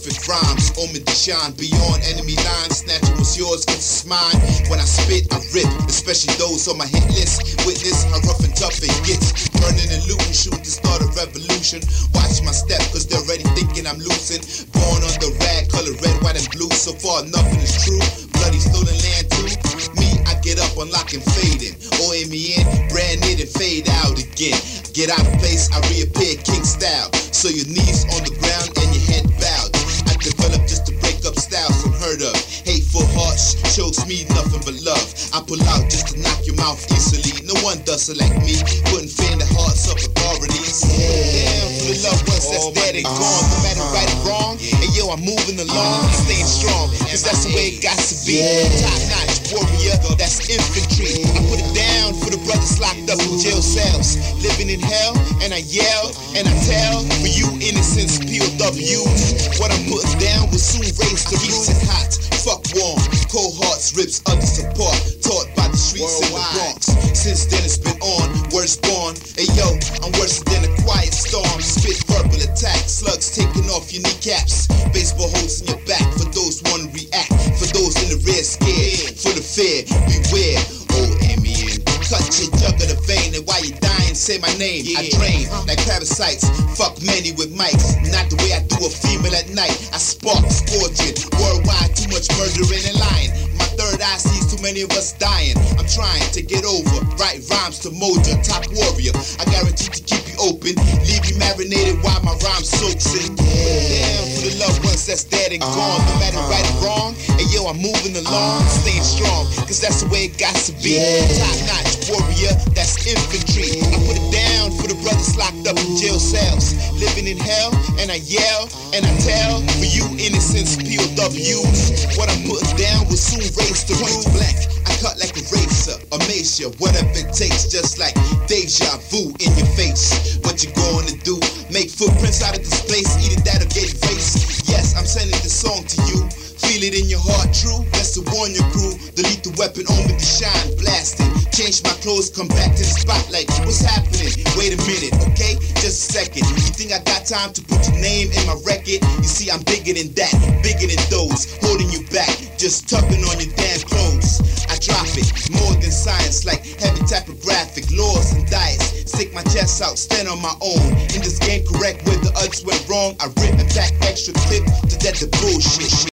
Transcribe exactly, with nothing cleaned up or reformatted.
perfect rhymes, omen to shine beyond enemy lines. Snatching what's yours, it's mine. When I spit, I rip, especially those on my hit list. Witness how rough and tough it gets. Burning and looting, shoot to start a revolution. Watch my step, cause they're already thinking I'm losing. Born on the rag, color red, white, and blue. So far, nothing is true. Bloody stolen land too. Me, I get up, unlock and fading. O M E N, brand it and fade out again. Get out of place, I reappear king style. So your knees on the ground and your head bowed. I develop just to break up styles unheard of. Hateful hearts shows me nothing but love. I pull out just to knock your mouth easily. No one does it like me, putting fear in the hearts of authorities. Damn, for the loved ones that's dead and gone. No matter right or wrong, and yo, I'm moving along, staying strong, cause that's the way it got to be. Top notch warrior, that's infantry. I put it down for the brothers locked up in jail cells, living in hell, and I yell, and I tell, for you innocents, P O Ws, what I'm putting down will soon raise the roof. And hot, fuck warm, cold hearts rips others apart, taught by the streets in the Bronx. Since then it's been on, words born. Hey yo, I'm worse than a quiet storm. Spit verbal attack, slugs taking off your kneecaps. Baseball holes in your back for those wanna react. For those in the rear scared, for the fear, beware. O M E N, cut your jug of the vein, and while you dying, say my name. Yeah. I drain like parasites, fuck many with mics. Not the way I do a female at night. I spark, scorching, worldwide, too much murdering and lying. My third eye sees too many of us dying. I'm trying to get over, write rhymes to Moja, top warrior. I guarantee to keep you open, leave you marinated while my rhyme soaks in. Damn, for the loved ones that's dead and gone. No matter right or wrong, and yo, I'm moving along, staying strong, cause that's the way it got to be. Top notch warrior, that's infantry. I put it down for the brothers locked up in jail cells, living in hell, and I yell, and I tell, for you innocents, P O Ws, what I'm putting down will soon raise the roof. Black, I cut like a razor, amaze ya, whatever it takes, just like deja vu in your face. What you gonna do? Make footprints out of this place, either that or get erased. Yes, I'm sending this song to you. Feel it in your heart, true? That's to warn your crew. The lethal weapon on with the shine, blasting. Change my clothes, come back to the spotlight. What's happening? Wait a minute, okay? Just a second. You think I got time to put your name in my record? You see, I'm bigger than that, bigger than those, holding you back, just tucking on your damn clothes. I drop it, more than science, like heavy typographic laws and diets. Stick my chest out, stand on my own. In this game, correct where the others went wrong. I rip and back extra clip to dead the bullshit.